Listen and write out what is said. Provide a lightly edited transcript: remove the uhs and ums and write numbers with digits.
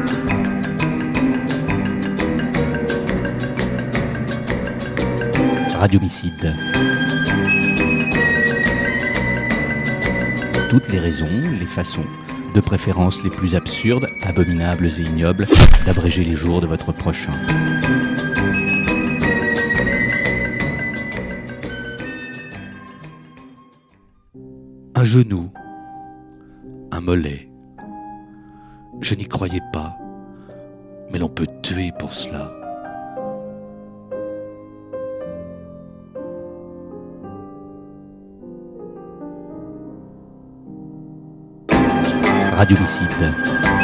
Radiomicide. Toutes les raisons, les façons, de préférence les plus absurdes, abominables et ignobles, d'abréger les jours de votre prochain. Un genou, un mollet. Je n'y croyais pas, mais l'on peut tuer pour cela. Radiomicide.